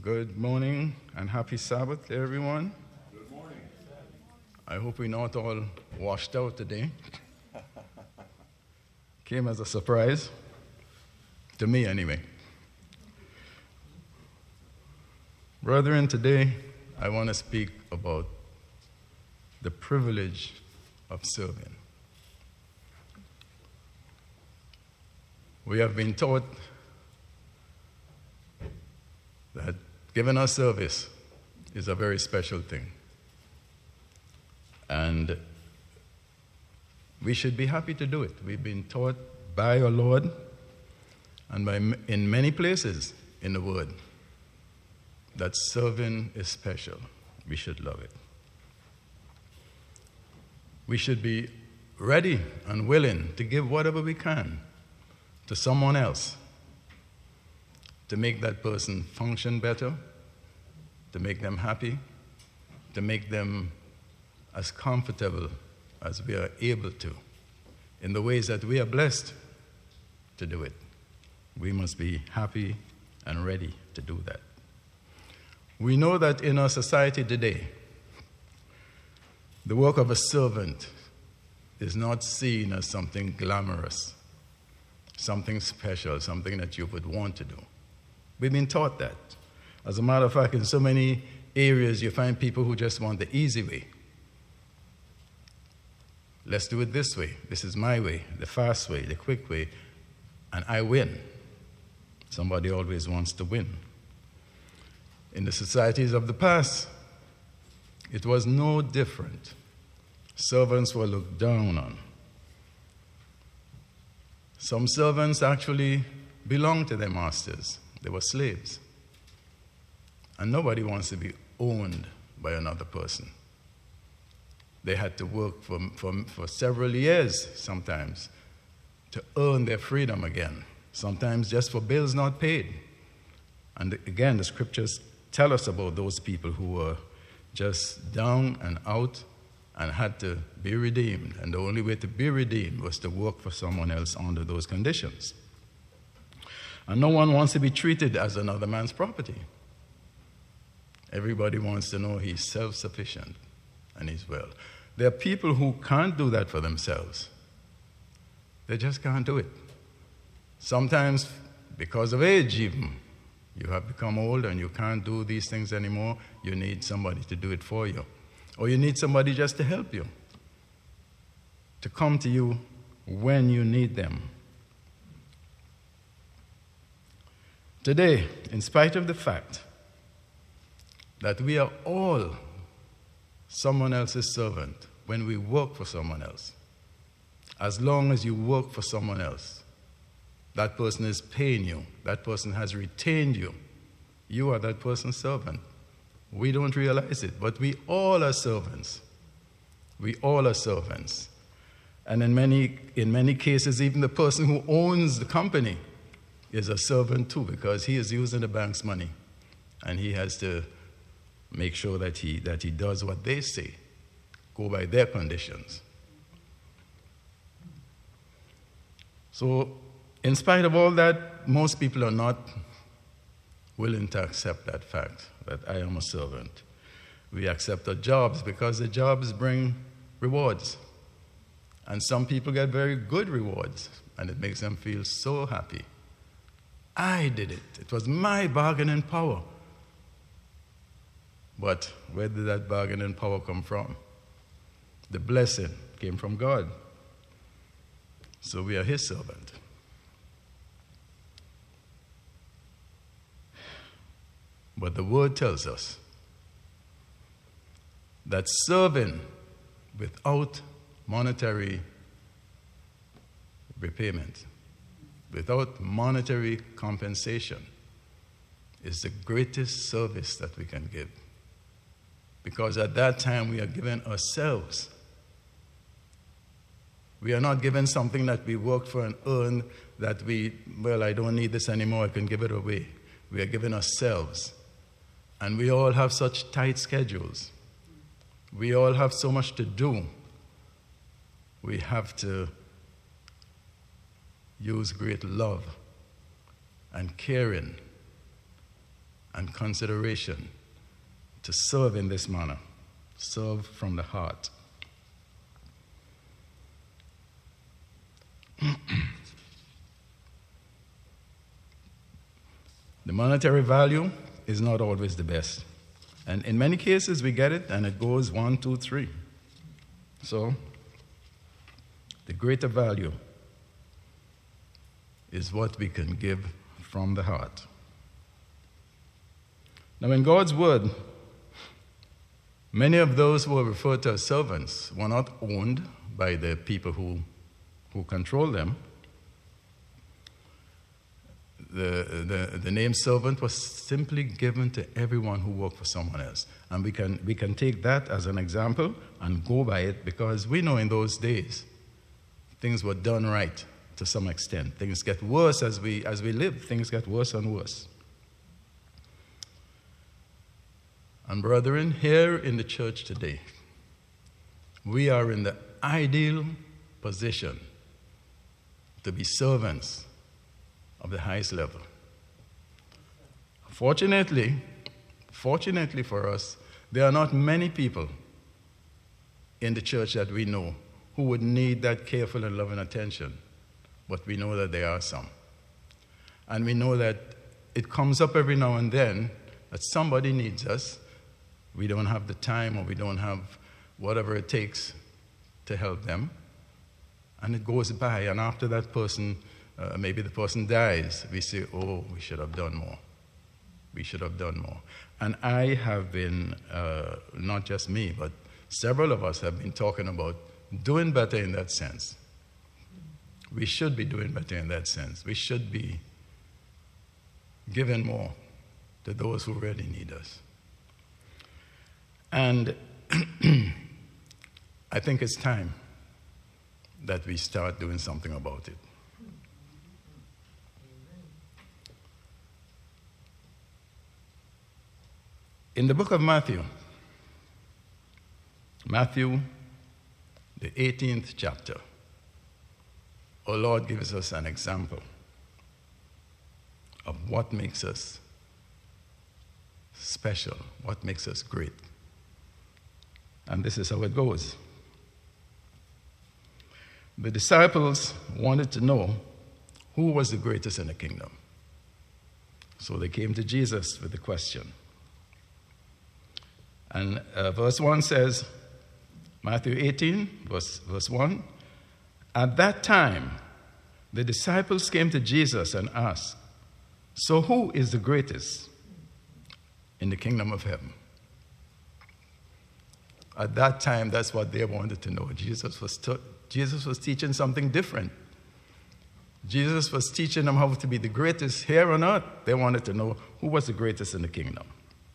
Good morning and happy Sabbath to everyone. Good morning. I hope we're not all washed out today. Came as a surprise, to me anyway. Brethren, today I want to speak about the privilege of serving. We have been taught that giving us service is a very special thing. And we should be happy to do it. We've been taught by our Lord and in many places in the Word that serving is special. We should love it. We should be ready and willing to give whatever we can to someone else to make that person function better, to make them happy, to make them as comfortable as we are able to, in the ways that we are blessed to do it. We must be happy and ready to do that. We know that in our society today, the work of a servant is not seen as something glamorous, something special, something that you would want to do. We've been taught that. As a matter of fact, in so many areas, you find people who just want the easy way. Let's do it this way. This is my way, the fast way, the quick way, and I win. Somebody always wants to win. In the societies of the past, it was no different. Servants were looked down on. Some servants actually belonged to their masters. They were slaves. And nobody wants to be owned by another person. They had to work for several years sometimes to earn their freedom again, sometimes just for bills not paid. And again, the scriptures tell us about those people who were just down and out and had to be redeemed. And the only way to be redeemed was to work for someone else under those conditions. And no one wants to be treated as another man's property. Everybody wants to know he's self-sufficient and he's well. There are people who can't do that for themselves. They just can't do it. Sometimes, because of age even, you have become old and you can't do these things anymore. You need somebody to do it for you. Or you need somebody just to help you, to come to you when you need them. Today, in spite of the fact that we are all someone else's servant when we work for someone else, as long as you work for someone else, that person is paying you, that person has retained you, you are that person's servant. We don't realize it, but we all are servants. We all are servants. And in many cases, even the person who owns the company is a servant too, because he is using the bank's money and he has to make sure that he does what they say, go by their conditions. So in spite of all that, most people are not willing to accept that fact that I am a servant. We accept our jobs because the jobs bring rewards. And some people get very good rewards and it makes them feel so happy. I did it. It was my bargaining power. But where did that bargaining power come from? The blessing came from God. So we are his servant. But the word tells us that serving without monetary repayment, without monetary compensation, is the greatest service that we can give. Because at that time we are giving ourselves. We are not given something that we worked for and earned that I don't need this anymore, I can give it away. We are giving ourselves. And we all have such tight schedules. We all have so much to do. We have to use great love and caring and consideration to serve in this manner, serve from the heart. The monetary value is not always the best. And in many cases, we get it, and it goes 1, 2, 3. So, the greater value is what we can give from the heart. Now, in God's word, many of those who are referred to as servants were not owned by the people who control them. The name servant was simply given to everyone who worked for someone else. And we can take that as an example and go by it, because we know in those days things were done right to some extent. Things get worse as we live. Things get worse and worse. And brethren, here in the church today, we are in the ideal position to be servants of the highest level. Fortunately for us, there are not many people in the church that we know who would need that careful and loving attention, but we know that there are some. And we know that it comes up every now and then that somebody needs us. We don't have the time, or we don't have whatever it takes to help them. And it goes by, and after that person, maybe the person dies, we say, oh, we should have done more. We should have done more. And I have been, not just me, but several of us have been talking about doing better in that sense. We should be doing better in that sense. We should be giving more to those who really need us. And I think it's time that we start doing something about it. In the book of Matthew, the 18th chapter, our Lord gives us an example of what makes us special, what makes us great. And this is how it goes. The disciples wanted to know who was the greatest in the kingdom. So they came to Jesus with the question. And verse 1 says, Matthew 18, verse 1, at that time, the disciples came to Jesus and asked, so who is the greatest in the kingdom of heaven? At that time, that's what they wanted to know. Jesus was teaching something different. Jesus was teaching them how to be the greatest here on earth. They wanted to know who was the greatest in the kingdom.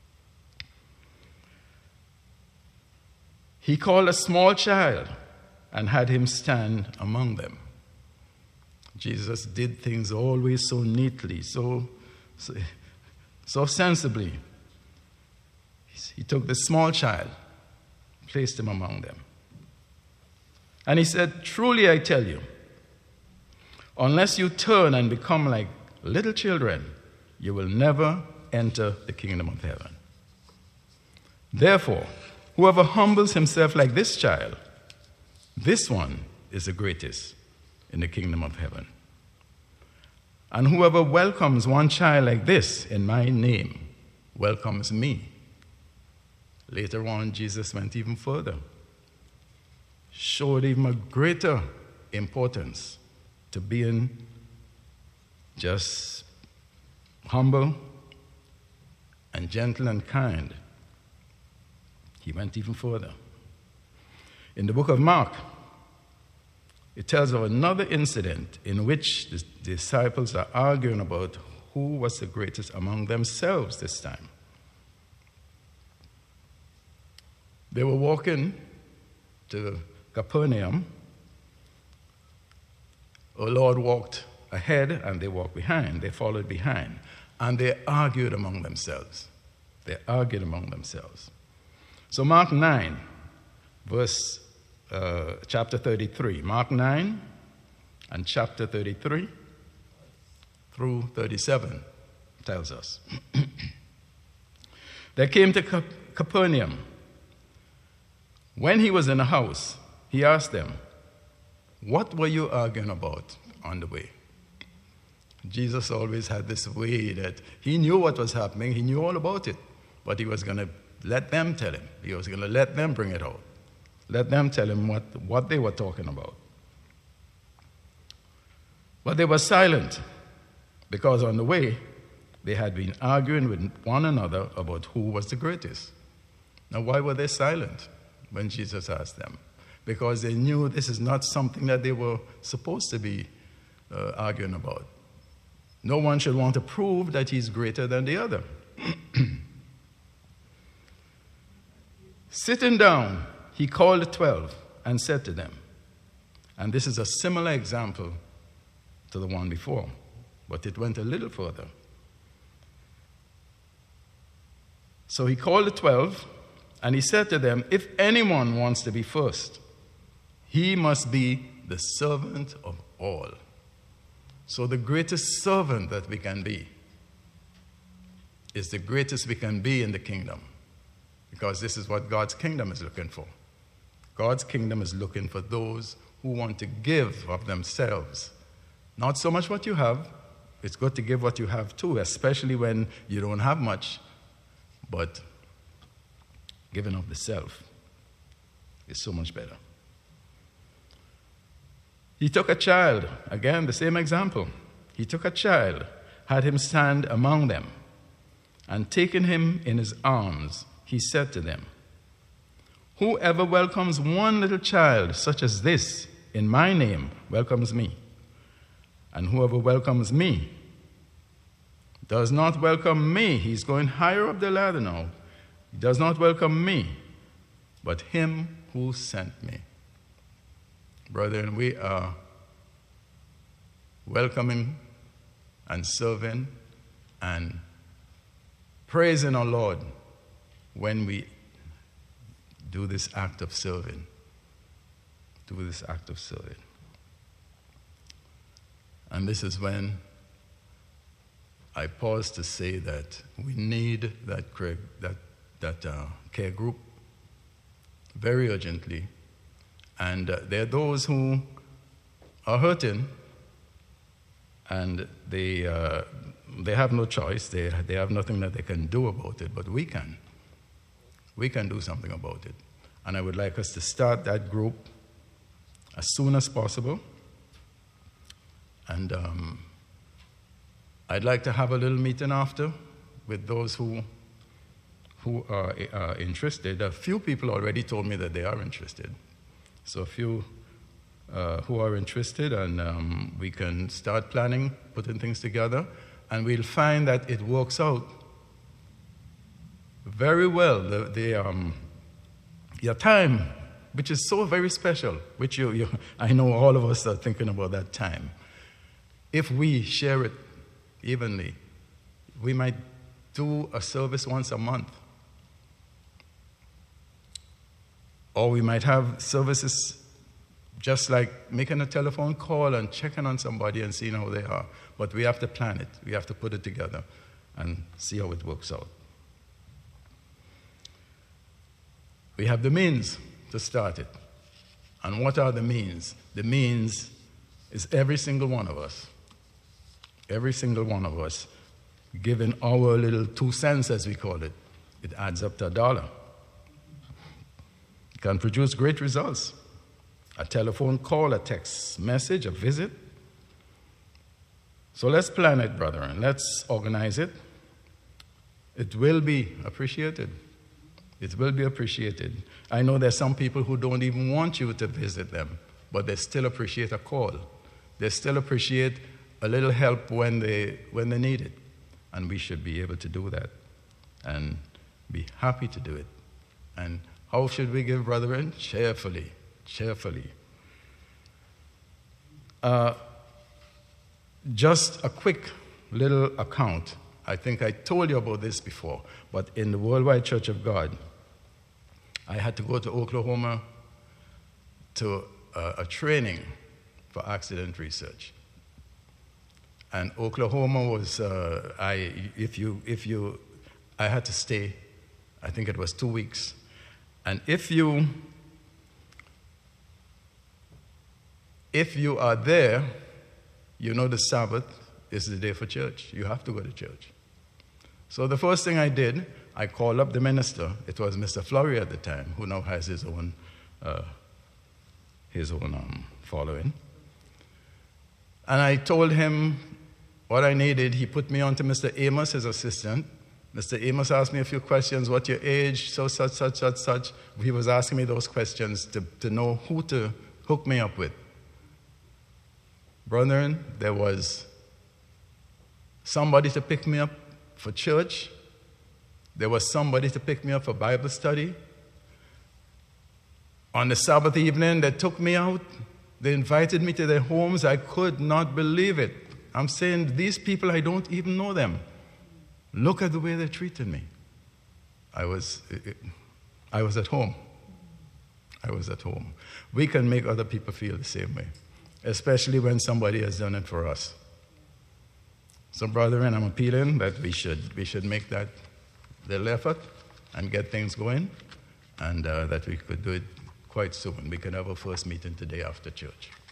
He called a small child and had him stand among them. Jesus did things always so neatly, so sensibly. He took the small child, placed him among them. And he said, truly I tell you, unless you turn and become like little children, you will never enter the kingdom of heaven. Therefore, whoever humbles himself like this child, this one is the greatest in the kingdom of heaven. And whoever welcomes one child like this in my name welcomes me. Later on, Jesus went even further, showed even a greater importance to being just humble and gentle and kind. He went even further. In the book of Mark, it tells of another incident in which the disciples are arguing about who was the greatest among themselves this time. They were walking to Capernaum. Our Lord walked ahead and they walked behind. They followed behind. And they argued among themselves. So Mark 9, chapter 33. Mark 9 and chapter 33 through 37 tells us. They came to Capernaum. When he was in the house, he asked them, "What were you arguing about on the way?" Jesus always had this way that he knew what was happening. He knew all about it. But he was going to let them tell him. He was going to let them bring it out. Let them tell him what they were talking about. But they were silent because on the way, they had been arguing with one another about who was the greatest. Now, why were they silent when Jesus asked them? Because they knew this is not something that they were supposed to be arguing about. No one should want to prove that he's greater than the other. Sitting down, he called the 12 and said to them, and this is a similar example to the one before, but it went a little further. So he called the 12 and he said to them, "If anyone wants to be first, he must be the servant of all." So the greatest servant that we can be is the greatest we can be in the kingdom. Because this is what God's kingdom is looking for. God's kingdom is looking for those who want to give of themselves. Not so much what you have. It's good to give what you have too, especially when you don't have much. But giving of the self is so much better. He took a child, again, the same example. He took a child, had him stand among them, and taking him in his arms, he said to them, "Whoever welcomes one little child such as this in my name welcomes me. And whoever welcomes me does not welcome me." He's going higher up the ladder now. He does not welcome me, but him who sent me. Brethren, we are welcoming and serving and praising our Lord when we do this act of serving. Do this act of serving. And this is when I pause to say that we need that care group very urgently. And there are those who are hurting, and they have no choice. They have nothing that they can do about it, but we can. We can do something about it. And I would like us to start that group as soon as possible. And I'd like to have a little meeting after with those who are interested. A few people already told me that they are interested. So a few who are interested, and we can start planning, putting things together, and we'll find that it works out very well. Your time, which is so very special, which I know all of us are thinking about that time. If we share it evenly, we might do a service once a month. Or we might have services just like making a telephone call and checking on somebody and seeing how they are. But we have to plan it. We have to put it together and see how it works out. We have the means to start it. And what are the means? The means is every single one of us. Every single one of us giving our little 2 cents, as we call it. It adds up to $1. Can produce great results. A telephone call, a text message, a visit. So let's plan it, brethren. Let's organize it. It will be appreciated. It will be appreciated. I know there's some people who don't even want you to visit them, but they still appreciate a call. They still appreciate a little help when they need it. And we should be able to do that and be happy to do it. And how should we give, brethren? Cheerfully. Cheerfully. Just a quick little account. I think I told you about this before, but in the Worldwide Church of God, I had to go to Oklahoma to a training for accident research. And Oklahoma was, I had to stay I think it was 2 weeks. And if you are there, you know the Sabbath is the day for church. You have to go to church. So the first thing I did, I called up the minister. It was Mr. Flory at the time, who now has his own following. And I told him what I needed. He put me on to Mr. Amos, his assistant. Mr. Amos asked me a few questions. What's your age? So such. He was asking me those questions to know who to hook me up with. Brethren, there was somebody to pick me up for church. There was somebody to pick me up for Bible study. On the Sabbath evening, they took me out. They invited me to their homes. I could not believe it. I'm saying, these people, I don't even know them. Look at the way they treated me. I was at home. I was at home. We can make other people feel the same way, especially when somebody has done it for us. So, brethren, I'm appealing that we should make that little effort and get things going, and that we could do it quite soon. We can have our first meeting today after church.